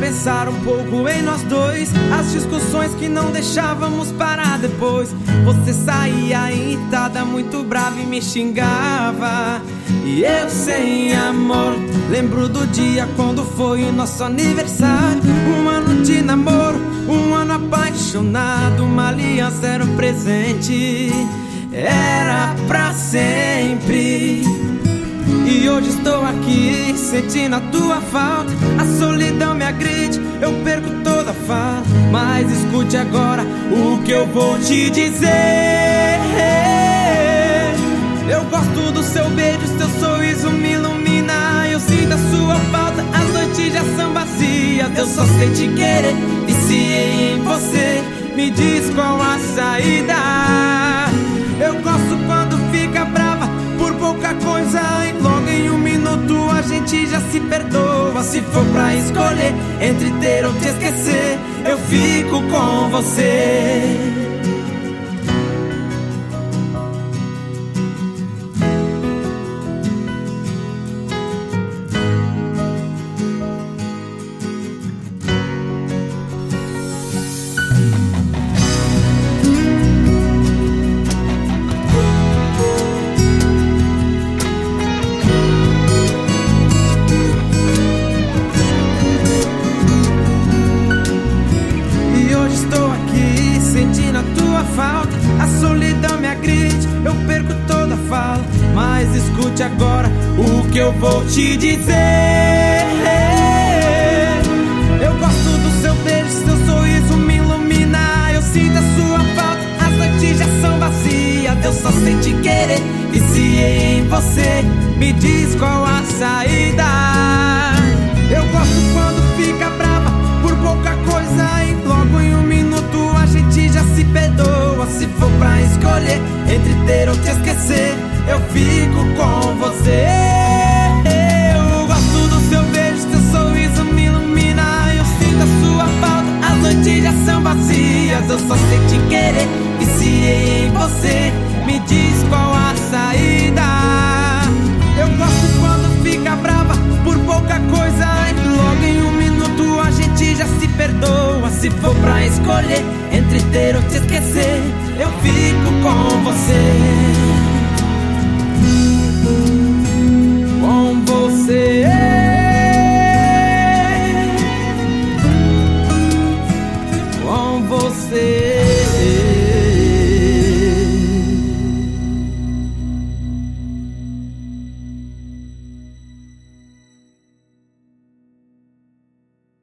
pensar um pouco em nós dois, as discussões que não deixávamos parar depois. Você saía irritada, muito brava e me xingava, e eu sem amor. Lembro do dia quando foi o nosso aniversário, 1 ano de namoro, 1 ano apaixonado. Uma aliança era um presente, era pra sempre. E hoje estou aqui sentindo a tua falta, a solidão me agride, eu perco toda a fala. Mas escute agora o que eu vou te dizer. Eu gosto do seu beijo, seu sorriso me ilumina. Eu sinto a sua falta, as noites já são vazias. Eu só sei te querer, viciei em você. Me diz qual a saída. Eu gosto quando fica brava por pouca coisa, e logo em 1 minuto a gente já se perdoa. Se for pra escolher entre ter ou te esquecer, eu fico com você. Sentindo a tua falta, a solidão me agride, eu perco toda a fala. Mas escute agora o que eu vou te dizer. Eu gosto do seu beijo, seu sorriso me ilumina. Eu sinto a sua falta, as noites já são vazias. Eu só sei te querer, viciei em você. Me diz qual a saída. Eu gosto quando fica brava por pouca coisa, e logo em 1 minuto a gente já se perdoa. Se for pra escolher entre ter ou te esquecer, eu fico com você. Eu gosto do seu beijo, seu sorriso me ilumina. Eu sinto a sua falta, as noites já são vazias. Eu só sei te querer, viciei em você. Me diz qual a saída. Eu gosto quando fica brava por pouca coisa, e logo em 1 minuto a gente já se perdoa. Se for pra escolher entre ter ou te esquecer, eu fico com você.